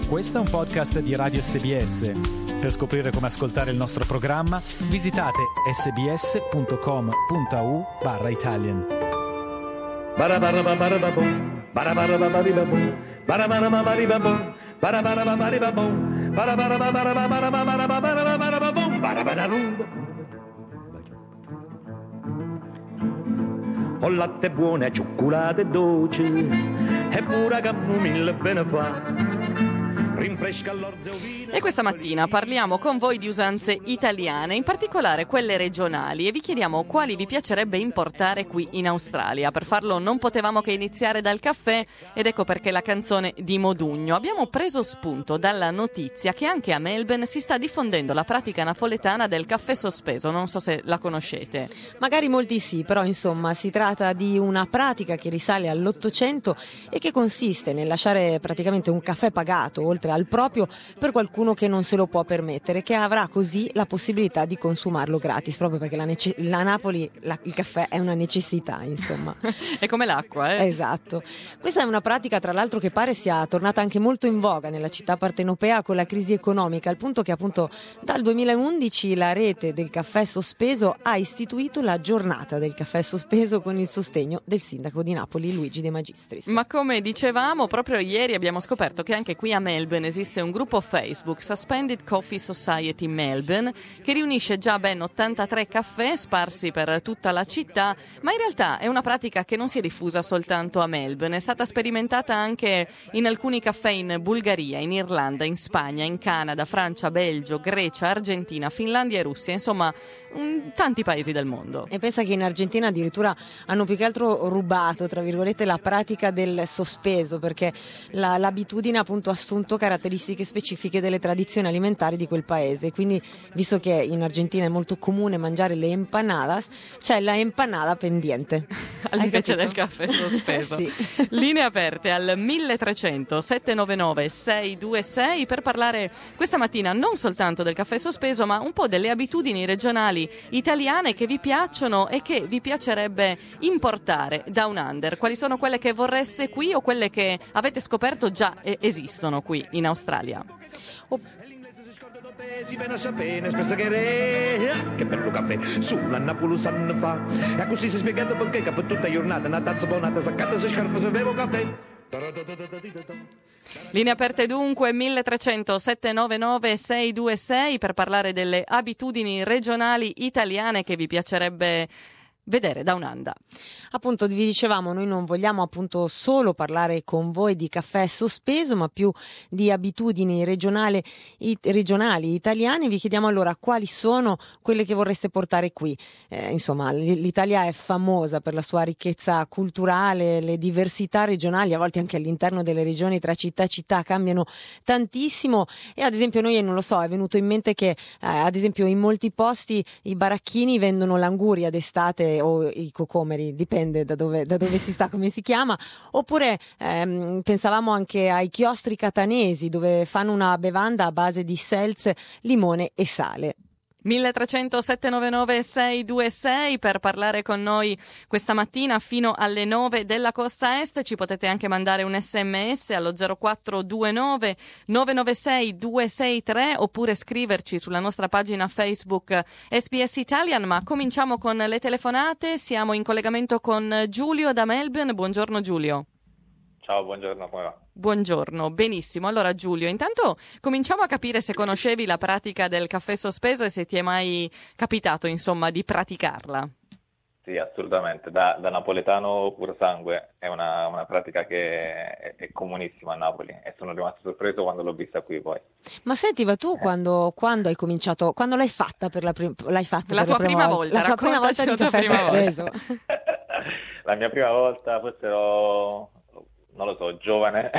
Questo è un podcast di Radio SBS. Per scoprire come ascoltare il nostro programma, visitate sbs.com.au/Italian. Ho latte buono e cioccolato dolce e pure camomilla bene fa. Rinfresca l'orzo vino. E questa mattina parliamo con voi di usanze italiane, in particolare quelle regionali, e vi chiediamo quali vi piacerebbe importare qui in Australia. Per farlo non potevamo che iniziare dal caffè, ed ecco perché la canzone di Modugno. Abbiamo preso spunto dalla notizia che anche a Melbourne si sta diffondendo la pratica napoletana del caffè sospeso. Non so se la conoscete. Magari molti sì, però insomma si tratta di una pratica che risale all'800 e che consiste nel lasciare praticamente un caffè pagato oltre al proprio per qualcuno che non se lo può permettere, che avrà così la possibilità di consumarlo gratis, proprio perché a Napoli il caffè è una necessità, insomma. È come l'acqua, eh? Esatto. Questa è una pratica, tra l'altro, che pare sia tornata anche molto in voga nella città partenopea con la crisi economica, al punto che appunto dal 2011 la rete del caffè sospeso ha istituito la giornata del caffè sospeso con il sostegno del sindaco di Napoli, Luigi De Magistris. Ma come dicevamo, proprio ieri abbiamo scoperto che anche qui a Melbourne esiste un gruppo Facebook, Suspended Coffee Society Melbourne, che riunisce già ben 83 caffè sparsi per tutta la città, ma in realtà è una pratica che non si è diffusa soltanto a Melbourne, è stata sperimentata anche in alcuni caffè in Bulgaria, in Irlanda, in Spagna, in Canada, Francia, Belgio, Grecia, Argentina, Finlandia e Russia, insomma tanti paesi del mondo. E pensa che in Argentina addirittura hanno più che altro rubato, tra virgolette, la pratica del sospeso, perché l'abitudine appunto ha assunto caratteristiche specifiche delle tradizioni alimentari di quel paese. Quindi, visto che in Argentina è molto comune mangiare le empanadas, c'è la empanada pendiente invece del caffè sospeso. Sì. Linee aperte al 1300 799 626 per parlare questa mattina non soltanto del caffè sospeso, ma un po' delle abitudini regionali italiane che vi piacciono e che vi piacerebbe importare Down Under. Quali sono quelle che vorreste qui o quelle che avete scoperto già esistono qui in Australia? Si viene a sapere spesso che bello caffè sulla Napoli sanno fa e così si è spiegato perché per tutta la giornata una tazza buonata saccata se scarpa se bevo caffè. Linee aperte dunque 1300 799 626 per parlare delle abitudini regionali italiane che vi piacerebbe vedere da un'anda. Appunto, vi dicevamo, noi non vogliamo appunto solo parlare con voi di caffè sospeso, ma più di abitudini regionali italiane. Vi chiediamo allora quali sono quelle che vorreste portare qui. Insomma, l'Italia è famosa per la sua ricchezza culturale, le diversità regionali, a volte anche all'interno delle regioni tra città e città cambiano tantissimo, e ad esempio noi, non lo so, è venuto in mente che ad esempio in molti posti i baracchini vendono l'anguria d'estate o i cocomeri, dipende da dove si sta, come si chiama, oppure pensavamo anche ai chiostri catanesi dove fanno una bevanda a base di seltz, limone e sale. 1300 799 626 per parlare con noi questa mattina fino alle 9 della costa est. Ci potete anche mandare un sms allo 0429 996 263 oppure scriverci sulla nostra pagina Facebook SBS Italian. Ma cominciamo con le telefonate. Siamo in collegamento con Giulio da Melbourne. Buongiorno Giulio. Ciao, buongiorno, come va? Buongiorno, benissimo. Allora Giulio, intanto cominciamo a capire se conoscevi la pratica del caffè sospeso e se ti è mai capitato, insomma, di praticarla. Sì, assolutamente. Da napoletano puro sangue è una pratica che è comunissima a Napoli e sono rimasto sorpreso quando l'ho vista qui poi. Ma senti, ma tu quando hai cominciato, quando l'hai fatta per la prima volta? La tua prima volta di caffè sospeso? La mia prima volta, forse ero, non lo so, giovane,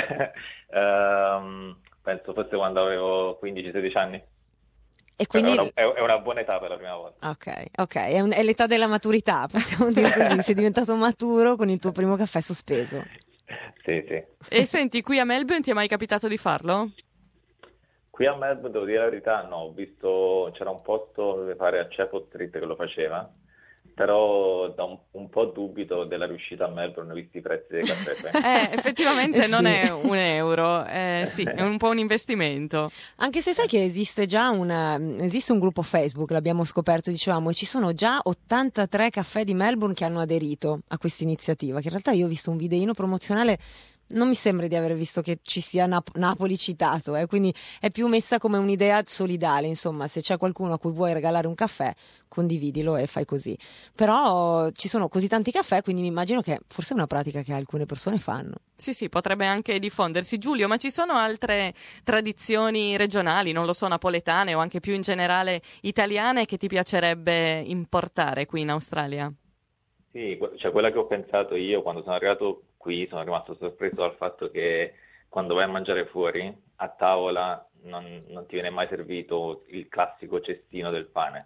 penso forse quando avevo 15-16 anni. E quindi è una buona età per la prima volta. Ok, è l'età della maturità, possiamo dire così, sei diventato maturo con il tuo primo caffè sospeso. Sì. E senti, qui a Melbourne ti è mai capitato di farlo? Qui a Melbourne, devo dire la verità, no, ho visto, c'era un posto dove fare a Chapel Street che lo faceva, però da un po' dubito della riuscita a Melbourne, visti i prezzi dei caffè. Effettivamente non Sì. è un euro, sì, è un po' un investimento. Anche se sai che esiste già esiste un gruppo Facebook, l'abbiamo scoperto, dicevamo, e ci sono già 83 caffè di Melbourne che hanno aderito a questa iniziativa, che in realtà io ho visto un videino promozionale. Non mi sembra di aver visto che ci sia Napoli citato, quindi è più messa come un'idea solidale, insomma, se c'è qualcuno a cui vuoi regalare un caffè, condividilo e fai così. Però ci sono così tanti caffè, quindi mi immagino che forse è una pratica che alcune persone fanno. Sì, potrebbe anche diffondersi. Giulio, ma ci sono altre tradizioni regionali, non lo so, napoletane o anche più in generale italiane che ti piacerebbe importare qui in Australia? Sì, cioè quella che ho pensato io quando sono arrivato qui, sono rimasto sorpreso dal fatto che quando vai a mangiare fuori, a tavola non ti viene mai servito il classico cestino del pane.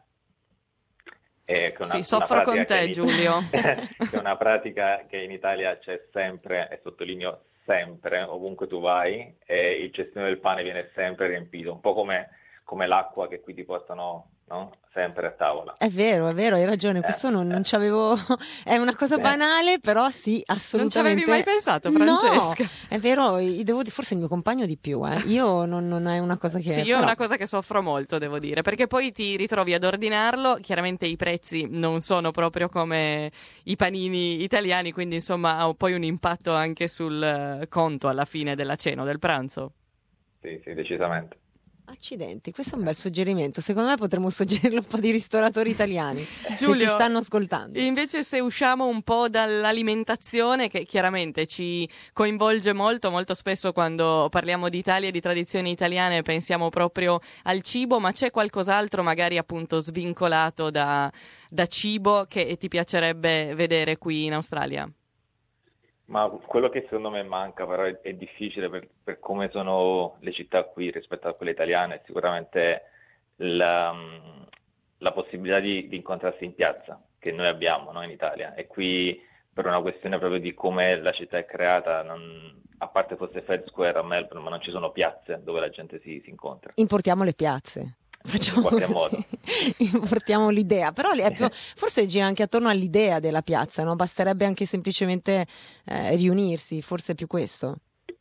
Sì, soffro con te, Giulio. Che è una pratica che in Italia c'è sempre, e sottolineo sempre, ovunque tu vai, e il cestino del pane viene sempre riempito, un po' come l'acqua che qui ti portano, no? Sempre a tavola. È vero, hai ragione, questo non ci avevo... È una cosa banale, però sì, assolutamente... Non ci avevi mai pensato, Francesca? No, è vero, forse il mio compagno di più, Io non è una cosa che... Sì, io è una cosa che soffro molto, devo dire, perché poi ti ritrovi ad ordinarlo, chiaramente i prezzi non sono proprio come i panini italiani, quindi insomma ha poi un impatto anche sul conto alla fine della cena o del pranzo. Sì, decisamente. Accidenti, questo è un bel suggerimento. Secondo me potremmo suggerirlo un po' di ristoratori italiani Giulio, se ci stanno ascoltando. Invece se usciamo un po' dall'alimentazione, che chiaramente ci coinvolge molto, molto spesso quando parliamo di Italia e di tradizioni italiane pensiamo proprio al cibo, ma c'è qualcos'altro magari appunto svincolato da cibo che ti piacerebbe vedere qui in Australia? Ma quello che secondo me manca, però è difficile per come sono le città qui rispetto a quelle italiane, è sicuramente la possibilità di incontrarsi in piazza, che noi abbiamo, no, in Italia. E qui, per una questione proprio di come la città è creata, a parte fosse Fed Square a Melbourne, ma non ci sono piazze dove la gente si incontra. Importiamo le piazze. Facciamo importiamo l'idea, però forse gira anche attorno all'idea della piazza, no? Basterebbe anche semplicemente riunirsi, forse è più questo.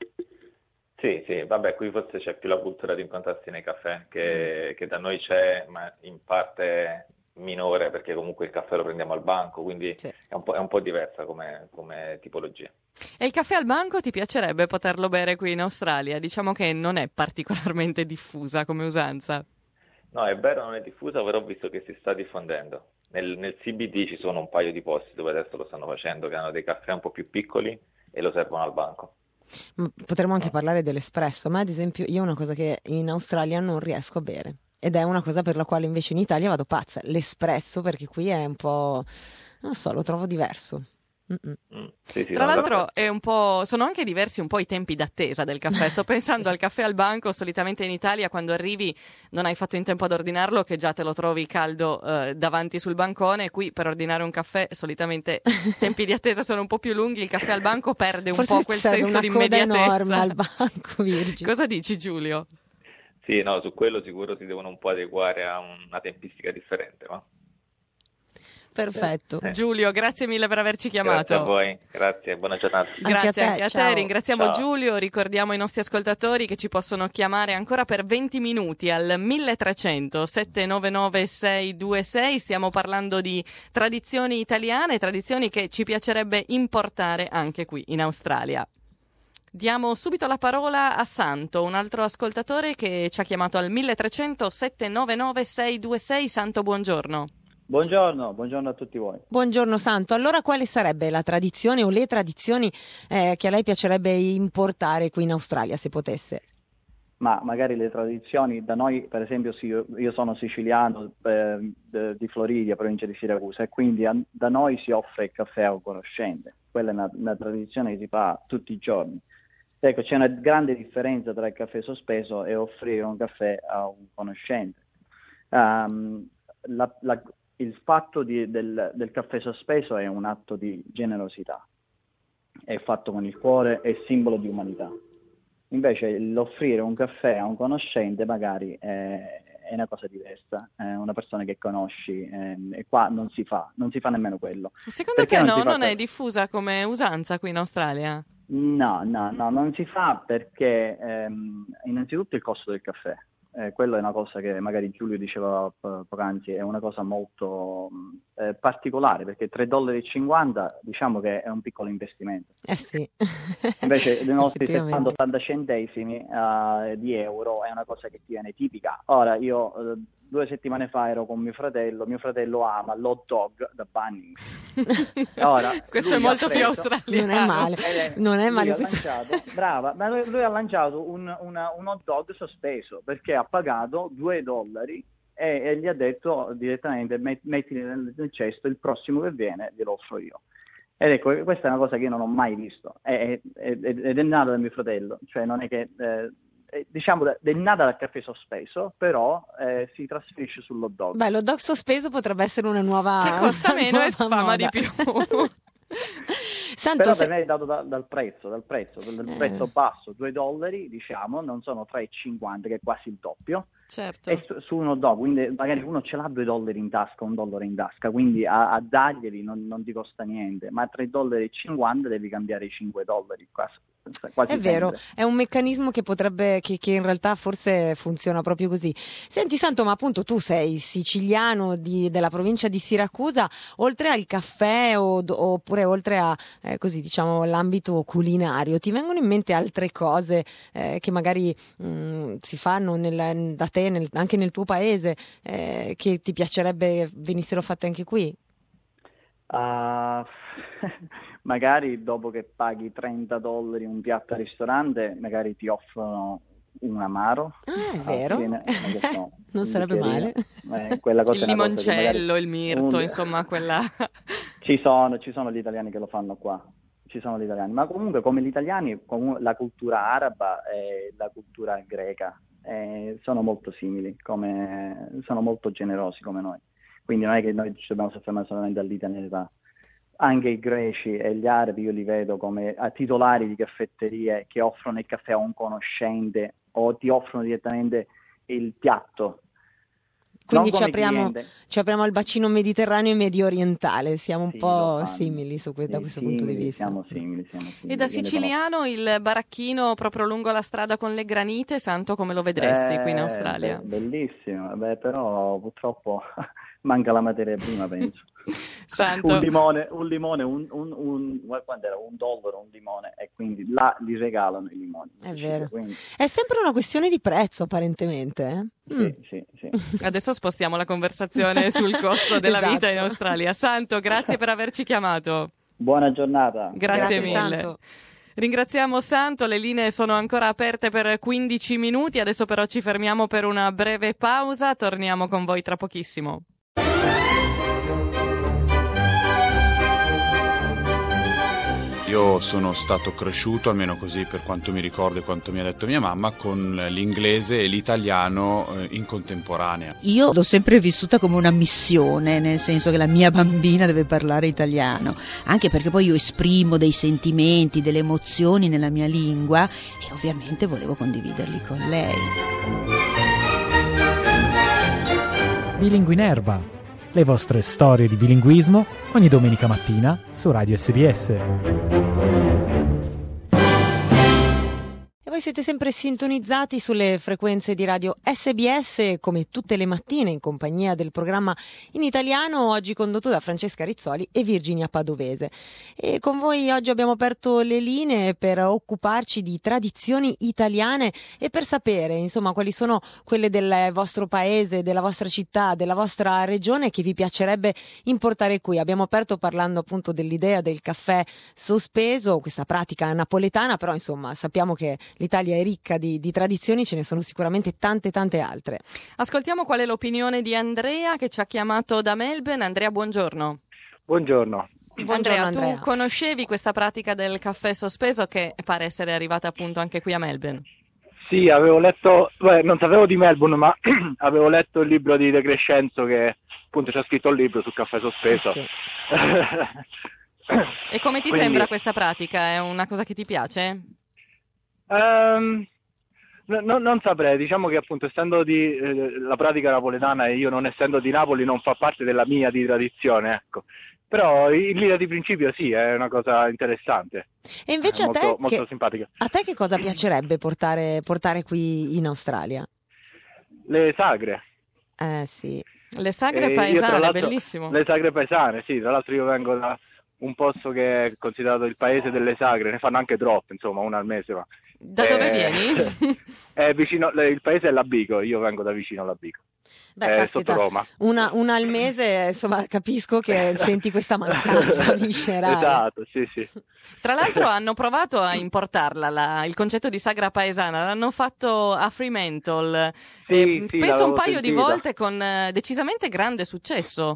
Sì, vabbè, qui forse c'è più la cultura di incontrarsi nei caffè che da noi c'è, ma in parte minore, perché comunque il caffè lo prendiamo al banco, quindi sì. è un po' diversa come tipologia. E il caffè al banco ti piacerebbe poterlo bere qui in Australia? Diciamo che non è particolarmente diffusa come usanza. No, è vero, non è diffusa, però ho visto che si sta diffondendo. Nel CBD ci sono un paio di posti dove adesso lo stanno facendo, che hanno dei caffè un po' più piccoli e lo servono al banco. Potremmo anche parlare dell'espresso, ma ad esempio io una cosa che in Australia non riesco a bere, ed è una cosa per la quale invece in Italia vado pazza, l'espresso, perché qui è un po', non so, lo trovo diverso. Sì, tra l'altro sono anche diversi un po' i tempi d'attesa del caffè. Sto pensando al caffè al banco, solitamente in Italia quando arrivi non hai fatto in tempo ad ordinarlo che già te lo trovi caldo davanti sul bancone. Qui per ordinare un caffè solitamente i tempi di attesa sono un po' più lunghi, il caffè al banco perde un po' quel senso di immediatezza. Forse enorme al banco, Virgil. Cosa dici, Giulio? Sì, no, su quello sicuro si devono un po' adeguare a una tempistica differente, no? Perfetto. Giulio, grazie mille per averci chiamato. Grazie a voi, grazie, buona giornata. Grazie anche a te. Ringraziamo Ciao. Giulio, ricordiamo ai nostri ascoltatori che ci possono chiamare ancora per 20 minuti al 1300 799 626. Stiamo parlando di tradizioni italiane, tradizioni che ci piacerebbe importare anche qui in Australia. Diamo subito la parola a Santo, un altro ascoltatore che ci ha chiamato al 1300 799 626. Santo, buongiorno. Buongiorno a tutti voi. Buongiorno Santo, allora quale sarebbe la tradizione o le tradizioni che a lei piacerebbe importare qui in Australia, se potesse? Ma magari le tradizioni, da noi per esempio io sono siciliano di Floridia, provincia di Siracusa, e quindi da noi si offre il caffè a un conoscente. Quella è una tradizione che si fa tutti i giorni. Ecco, c'è una grande differenza tra il caffè sospeso e offrire un caffè a un conoscente. Il fatto del caffè sospeso è un atto di generosità, è fatto con il cuore, è simbolo di umanità. Invece l'offrire un caffè a un conoscente magari è è una cosa diversa, una persona che conosci, e qua non si fa nemmeno quello. Secondo te non è diffusa come usanza qui in Australia? No, non si fa perché innanzitutto il costo del caffè. Quello è una cosa che magari Giulio diceva poc'anzi, è una cosa molto particolare, perché $3,50 diciamo che è un piccolo investimento. Sì. Invece dei nostri 70-80 centesimi di euro è una cosa che ti viene tipica. Ora io 2 settimane fa ero con mio fratello ama l'hot dog da Bunnings. Ora, questo è molto più australiano. Non è male. Brava, ma lui ha lanciato un hot dog sospeso, perché ha pagato $2 e gli ha detto direttamente mettili nel cesto, il prossimo che viene glielo offro io. Ed ecco, questa è una cosa che io non ho mai visto ed è nata da mio fratello, cioè non è che diciamo è nata dal caffè sospeso, però si trasferisce sull'hot dog. Beh, l'hot dog sospeso potrebbe essere una nuova che costa meno e sfama di più. Santo, però per me è dato dal prezzo basso, $2, diciamo, non sono $3,50 che è quasi il doppio. Certo. E su uno dopo, quindi magari uno ce l'ha $2 in tasca, $1 in tasca, quindi a darglieli non ti costa niente, ma a $3,50 devi cambiare i $5 quasi è vero, sempre. È un meccanismo che potrebbe, che in realtà forse funziona proprio così. Senti Santo, ma appunto tu sei siciliano della provincia di Siracusa, oltre al caffè oppure oltre a così diciamo l'ambito culinario, ti vengono in mente altre cose che magari si fanno da te anche nel tuo paese che ti piacerebbe venissero fatte anche qui? Magari dopo che paghi $30 un piatto al ristorante, magari ti offrono un amaro. È vero. Non sarebbe male. Quella cosa il limoncello, il mirto, insomma quella... Ci sono gli italiani che lo fanno qua. Ci sono gli italiani. Ma comunque come gli italiani, la cultura araba e la cultura greca sono molto simili, sono molto generosi come noi. Quindi non è che noi ci dobbiamo soffermare solamente all'italianità. Anche i greci e gli arabi io li vedo come titolari di caffetterie che offrono il caffè a un conoscente o ti offrono direttamente il piatto. Quindi ci apriamo al bacino mediterraneo e medio orientale, siamo un po' simili da questo punto di vista. Siamo simili. E da siciliano il baracchino proprio lungo la strada con le granite, Santo, come lo vedresti qui in Australia? Bellissimo, però purtroppo manca la materia prima, penso. Santo. Un limone, quando era $1 un limone, e quindi là li regalano i limoni. È vero. Quindi... È sempre una questione di prezzo, apparentemente. Sì. Adesso spostiamo la conversazione sul costo della vita in Australia. Santo, grazie per averci chiamato. Buona giornata. Grazie mille. Santo. Ringraziamo Santo, le linee sono ancora aperte per 15 minuti, adesso però ci fermiamo per una breve pausa, torniamo con voi tra pochissimo. Io sono stato cresciuto, almeno così per quanto mi ricordo e quanto mi ha detto mia mamma, con l'inglese e l'italiano in contemporanea. Io l'ho sempre vissuta come una missione, nel senso che la mia bambina deve parlare italiano, anche perché poi io esprimo dei sentimenti, delle emozioni nella mia lingua e ovviamente volevo condividerli con lei. Bilingui in Erba. Le vostre storie di bilinguismo ogni domenica mattina su Radio SBS. E voi siete sempre sintonizzati sulle frequenze di Radio SBS, come tutte le mattine, in compagnia del programma in italiano, oggi condotto da Francesca Rizzoli e Virginia Padovese. E con voi oggi abbiamo aperto le linee per occuparci di tradizioni italiane e per sapere, insomma, quali sono quelle del vostro paese, della vostra città, della vostra regione che vi piacerebbe importare qui. Abbiamo aperto parlando appunto dell'idea del caffè sospeso, questa pratica napoletana, però insomma sappiamo che l'Italia è ricca di tradizioni, ce ne sono sicuramente tante altre. Ascoltiamo qual è l'opinione di Andrea che ci ha chiamato da Melbourne. Andrea, buongiorno. Buongiorno. Andrea, tu conoscevi questa pratica del caffè sospeso che pare essere arrivata appunto anche qui a Melbourne? Sì, avevo letto, non sapevo di Melbourne, ma avevo letto il libro di De Crescenzo che appunto c'ha scritto il libro sul caffè sospeso. Sì. E come ti sembra questa pratica? È una cosa che ti piace? Non saprei, diciamo che appunto essendo di la pratica napoletana e io non essendo di Napoli non fa parte della mia di tradizione, ecco. Però in linea di principio sì, è una cosa interessante. E invece molto simpatica. A te che cosa piacerebbe portare qui in Australia? Le sagre. Sì. Le sagre paesane, bellissimo. Le sagre paesane, sì, tra l'altro io vengo da un posto che è considerato il paese delle sagre, ne fanno anche troppe, insomma, una al mese. Ma da dove vieni? È vicino, il paese è Labico, io vengo da vicino a Labico. Beh, sotto Roma. Una al mese, insomma, capisco che senti questa mancanza viscerale. Esatto, sì. Tra l'altro hanno provato a importarla, il concetto di sagra paesana, l'hanno fatto a Fremantle, penso un paio di volte con decisamente grande successo.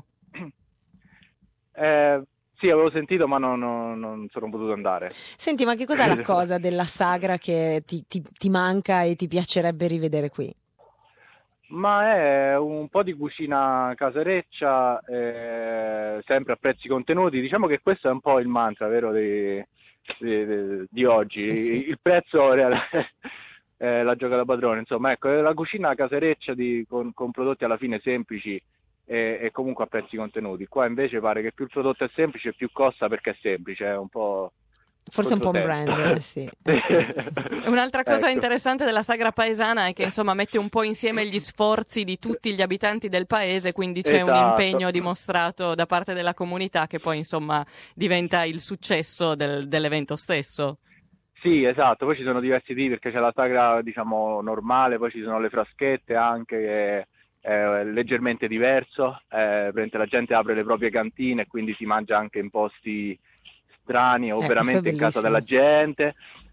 Sì, avevo sentito, ma non sono potuto andare. Senti, ma che cos'è la cosa della sagra che ti manca e ti piacerebbe rivedere qui? Ma è un po' di cucina casereccia, sempre a prezzi contenuti. Diciamo che questo è un po' il mantra, vero, di oggi. Sì. Il prezzo è la gioca da padrone, insomma, ecco, è la cucina casereccia con prodotti alla fine semplici e comunque a prezzi contenuti. Qua invece pare che più il prodotto è semplice, più costa perché è semplice, è un po'... Forse un po' un brand, sì. Un'altra cosa Ecco. interessante della sagra paesana è che insomma mette un po' insieme gli sforzi di tutti gli abitanti del paese, quindi c'è un impegno dimostrato da parte della comunità che poi insomma diventa il successo dell'evento stesso. Sì, esatto, poi ci sono diversi tipi perché c'è la sagra, diciamo, normale, poi ci sono le fraschette anche, che è leggermente diverso, la gente apre le proprie cantine e quindi si mangia anche in posti strani o veramente in casa della gente,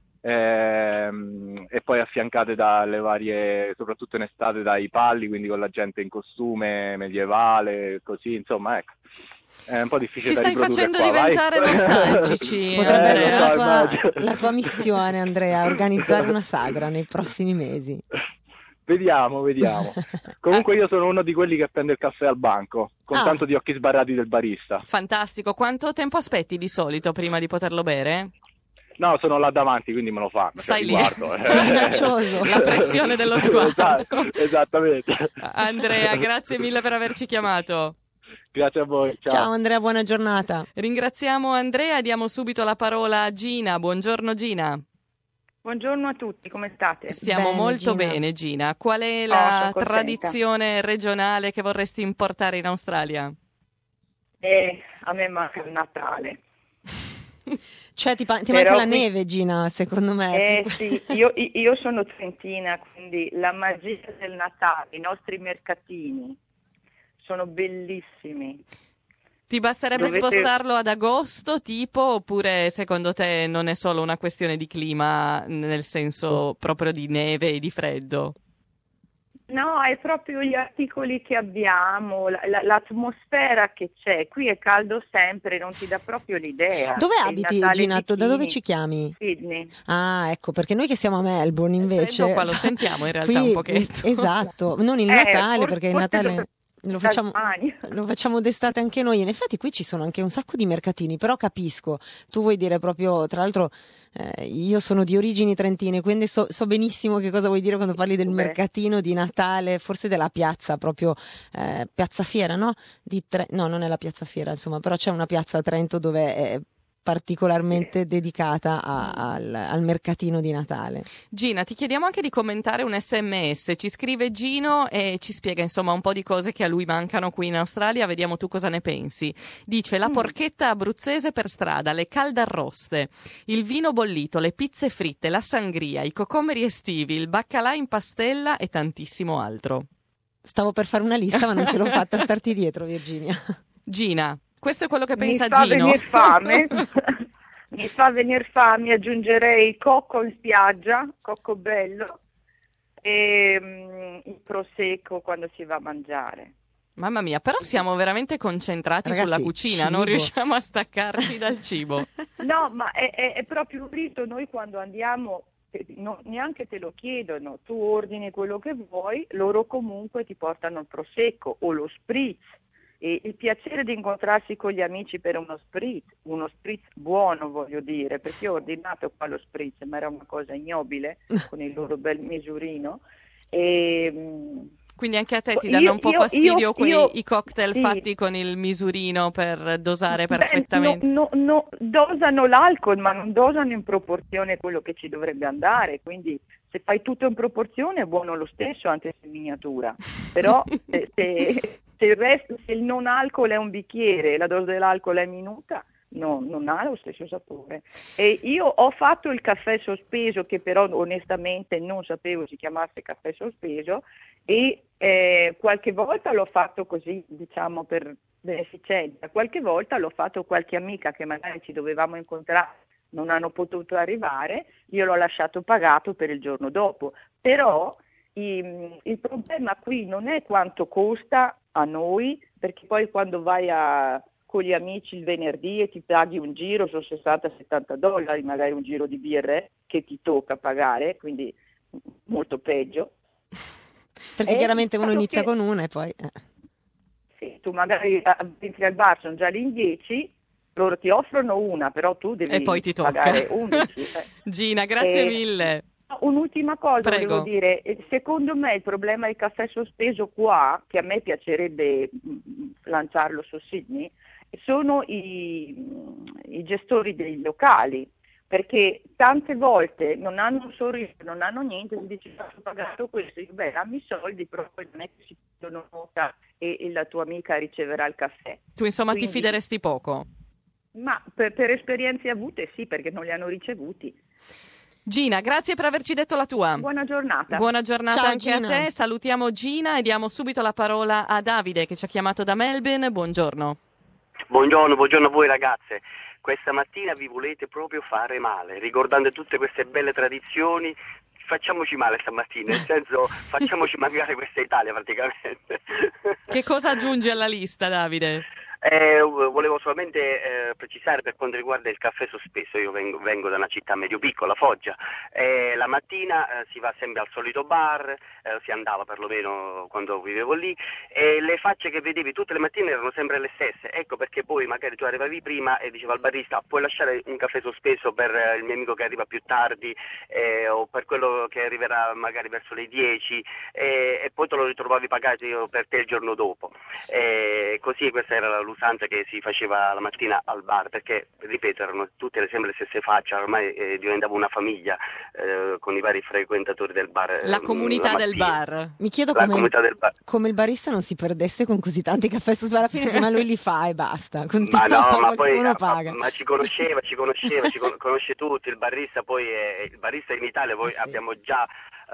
e poi affiancate dalle varie, soprattutto in estate, dai palli, quindi con la gente in costume medievale, così, insomma, ecco. È un po' difficile Ci da stai riprodurre facendo qua, diventare vai. nostalgici. Potrebbe Andrea. essere la tua missione, Andrea, organizzare una sagra nei prossimi mesi. Vediamo. Comunque io sono uno di quelli che prende il caffè al banco, con tanto di occhi sbarrati del barista. Fantastico. Quanto tempo aspetti di solito prima di poterlo bere? No, sono là davanti, quindi me lo fanno. Stai lì. Guardo, Sei minaccioso. La pressione dello sguardo. Esattamente. Andrea, grazie mille per averci chiamato. Grazie a voi. Ciao Andrea, buona giornata. Ringraziamo Andrea e diamo subito la parola a Gina. Buongiorno Gina. Buongiorno a tutti, come state? Stiamo Bene, molto Gina. bene, Gina. Qual è sono la contenta. tradizione regionale che vorresti importare in Australia? A me manca il Natale. Cioè ti manca Però la neve, Gina, secondo me. Sì, io sono trentina, quindi la magia del Natale, i nostri mercatini sono bellissimi. Ti basterebbe spostarlo ad agosto, tipo, oppure secondo te non è solo una questione di clima, nel senso proprio di neve e di freddo? No, è proprio gli articoli che abbiamo, l'atmosfera che c'è. Qui è caldo sempre, non ti dà proprio l'idea. Dove È il abiti, Natale Gina? Da dove bikini. ci chiami? Sydney. Ah, ecco, perché noi che siamo a Melbourne Il invece... freddo qua lo sentiamo in realtà qui, un pochetto. Esatto, non il Natale, perché il forse Natale... Lo facciamo d'estate anche noi. In effetti qui ci sono anche un sacco di mercatini, però capisco, tu vuoi dire proprio, tra l'altro io sono di origini trentine, quindi so benissimo che cosa vuoi dire quando parli del mercatino di Natale, forse della piazza, proprio Piazza Fiera, no? No, non è la Piazza Fiera, insomma, però c'è una piazza a Trento dove è particolarmente dedicata al mercatino di Natale. Gina, ti chiediamo anche di commentare un SMS. Ci scrive Gino e ci spiega insomma un po' di cose che a lui mancano qui in Australia. Vediamo tu cosa ne pensi. Dice la porchetta abruzzese per strada, le caldarroste, il vino bollito, le pizze fritte, la sangria, i cocomeri estivi, il baccalà in pastella e tantissimo altro. Stavo per fare una lista ma non ce l'ho fatta a starti dietro, Virginia. Gino, questo è quello che pensa Mi fa Gino. venire fame. Mi fa venire fame, aggiungerei il cocco in spiaggia, cocco bello, e il prosecco quando si va a mangiare. Mamma mia, però siamo veramente concentrati Ragazzi, sulla cucina, cibo. non riusciamo a staccarci dal cibo. No, ma è proprio un rito. Noi quando andiamo, neanche te lo chiedono, tu ordini quello che vuoi, loro comunque ti portano il prosecco o lo spritz, e il piacere di incontrarsi con gli amici per uno spritz buono, voglio dire, perché ho ordinato qua lo spritz, ma era una cosa ignobile con il loro bel misurino. Quindi anche a te ti danno un po' fastidio i cocktail fatti con il misurino per dosare perfettamente? No, dosano l'alcol, ma non dosano in proporzione quello che ci dovrebbe andare, quindi se fai tutto in proporzione è buono lo stesso, anche se in miniatura. Però se il non alcol è un bicchiere e la dose dell'alcol è minuta, no, non ha lo stesso sapore. E io ho fatto il caffè sospeso, che però onestamente non sapevo si chiamasse caffè sospeso, e qualche volta l'ho fatto così, diciamo, per beneficenza, qualche volta l'ho fatto qualche amica che magari ci dovevamo incontrare, non hanno potuto arrivare, io l'ho lasciato pagato per il giorno dopo. Però il problema qui non è quanto costa a noi, perché poi quando vai con gli amici il venerdì e ti paghi un giro, sono $60-70, magari un giro di birre che ti tocca pagare, quindi molto peggio. Perché chiaramente uno inizia con una e poi... Sì, tu magari entri al bar, sono già lì in 10, loro ti offrono una, però tu devi e poi ti pagare 11. Gina, grazie mille. Un'ultima cosa, Prego. volevo dire, secondo me il problema del caffè sospeso qua, che a me piacerebbe lanciarlo su Sydney, sono i gestori dei locali, perché tante volte non hanno un sorriso, non hanno niente, si dice ho pagato questo, dico, beh, dammi i soldi, però poi non è che si prendono nota e la tua amica riceverà il caffè. Tu insomma Quindi, ti fideresti poco? Ma per esperienze avute sì, perché non li hanno ricevuti. Gina, grazie per averci detto la tua. Buona giornata. Buona giornata. Ciao, anche Gina. a te. Salutiamo Gina e diamo subito la parola a Davide che ci ha chiamato da Melbourne. Buongiorno. Buongiorno a voi ragazze. Questa mattina vi volete proprio fare male, ricordando tutte queste belle tradizioni. Facciamoci male stamattina, nel senso facciamoci mancare questa Italia praticamente. Che cosa aggiungi alla lista, Davide? Volevo solamente precisare per quanto riguarda il caffè sospeso. Io vengo da una città medio piccola, Foggia, la mattina si va sempre al solito bar, si andava perlomeno quando vivevo lì, e le facce che vedevi tutte le mattine erano sempre le stesse. Ecco perché poi magari tu arrivavi prima e diceva al barista puoi lasciare un caffè sospeso per il mio amico che arriva più tardi, o per quello che arriverà magari verso le 10, e poi te lo ritrovavi pagato per te il giorno dopo. Così questa era l'usanza che si faceva la mattina al bar, perché ripeto erano tutte sempre le stesse facce, ormai diventava una famiglia con i vari frequentatori del bar. La comunità del bar. Mi chiedo come il barista non si perdesse con così tanti caffè sospeso. Alla fine insomma lui li fa e basta. Ma no, ma poi paga. ma ci conosceva, conosce tutti. Il barista poi il barista in Italia poi abbiamo già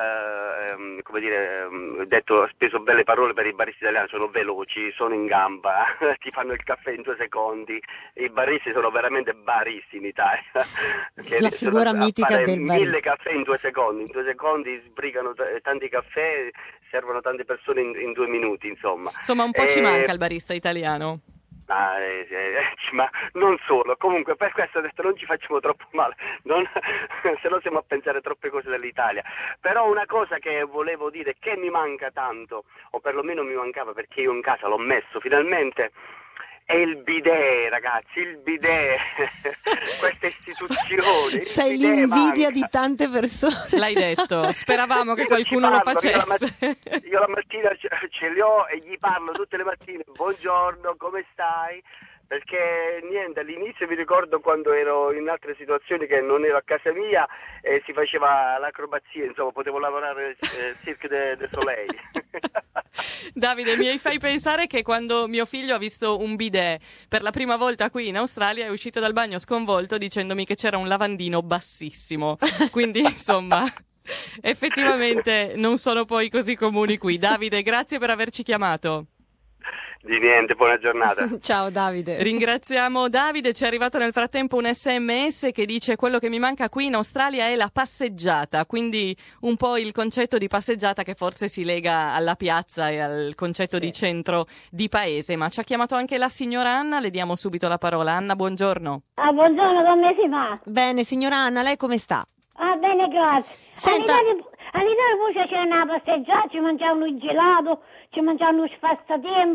detto, speso belle parole per i baristi italiani, sono veloci, sono in gamba, ti fanno il caffè in 2 secondi. I baristi sono veramente baristi in Italia. La figura mitica del barista. 1000 caffè in 2 secondi, sbrigano tanti caffè, servono tante persone in 2 minuti, insomma. Insomma un po' ci manca il barista italiano. Ma non solo, comunque per questo ho detto non ci facciamo troppo male, se no stiamo a pensare troppe cose dell'Italia. Però una cosa che volevo dire che mi manca tanto, o perlomeno mi mancava perché io in casa l'ho messo finalmente, è il bidet, ragazzi, il bidet. Queste istituzioni. Sei l'invidia di tante persone. L'hai detto, speravamo che qualcuno lo facesse. Io la mattina ce li ho e gli parlo tutte le mattine, buongiorno, come stai? Perché niente, all'inizio mi ricordo quando ero in altre situazioni che non ero a casa mia e si faceva l'acrobazia, insomma potevo lavorare Cirque du Soleil. Davide, mi fai pensare che quando mio figlio ha visto un bidet per la prima volta qui in Australia è uscito dal bagno sconvolto dicendomi che c'era un lavandino bassissimo, quindi insomma effettivamente non sono poi così comuni qui. Davide, grazie per averci chiamato. Di niente, buona giornata. Ciao Davide. Ringraziamo Davide, ci è arrivato nel frattempo un SMS che dice quello che mi manca qui in Australia è la passeggiata, quindi un po' il concetto di passeggiata che forse si lega alla piazza e al concetto di centro di paese, ma ci ha chiamato anche la signora Anna, le diamo subito la parola. Anna, buongiorno. Buongiorno, come si va? Bene, signora Anna, lei come sta? Bene, grazie. Senta... All'Italia poi c'è una passeggiata, ci mangiamo un gelato, ci mangiamo uno spazzatempo.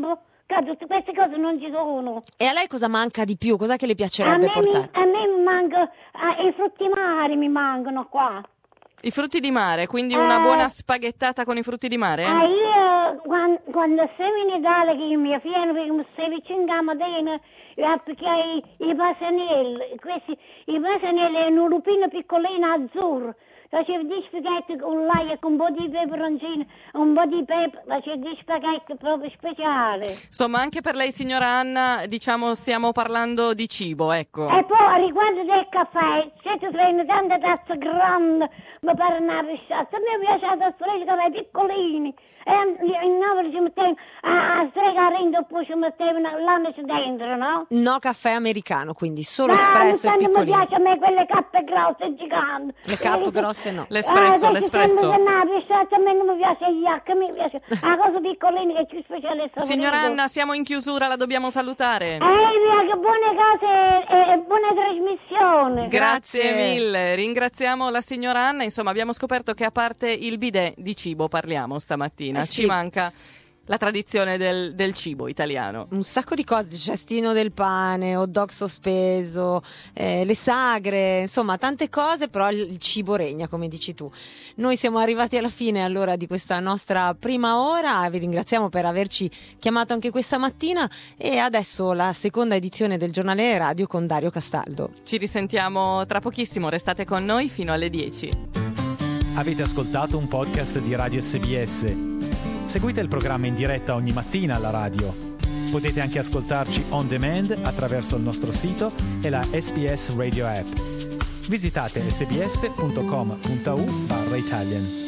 tutte queste cose non ci sono. E a lei cosa manca di più? Cos'è che le piacerebbe portare? A me mi manca, i frutti mari mi mancano qua. I frutti di mare, quindi una buona spaghettata con i frutti di mare? Io quando sei in Italia, che mi fieno perché mi stai vicino a Matena, perché i pasanelli, i pasanelli è un lupino piccolino azzurro. Facevo di spaghetti con l'aglio, con un po' di peperoncino, un po' di pepe, facevo di spaghetti proprio speciali. Insomma, anche per lei, signora Anna, diciamo, stiamo parlando di cibo, ecco. E poi, riguardo del caffè, se tu prendi tante tazze grandi, mi pare una pisciata. A me piace la tazza di caffè piccolini. E in Napoli ci mettevano a stregare e poi ci mettevano l'anice dentro, no? No caffè americano, quindi solo espresso e piccolino. Mi piace a me quelle cappe grosse giganti. Le cappe grosse no. L'espresso. A me non mi piace il yak, mi piace la cosa piccolina che è più speciale. Signora Anna, siamo in chiusura, la dobbiamo salutare. Via, che buone cose e buona trasmissione. Grazie mille, ringraziamo la signora Anna. Insomma, abbiamo scoperto che a parte il bidet di cibo parliamo stamattina. Sì. Ci manca la tradizione del cibo italiano. Un sacco di cose, cestino del pane, hot dog sospeso, le sagre, insomma tante cose, però il cibo regna, come dici tu. Noi siamo arrivati alla fine allora di questa nostra prima ora, vi ringraziamo per averci chiamato anche questa mattina e adesso la seconda edizione del Giornale Radio con Dario Castaldo. Ci risentiamo tra pochissimo, restate con noi fino alle 10. Avete ascoltato un podcast di Radio SBS. Seguite il programma in diretta ogni mattina alla radio. Potete anche ascoltarci on demand attraverso il nostro sito e la SBS Radio app. Visitate sbs.com.au/Italian.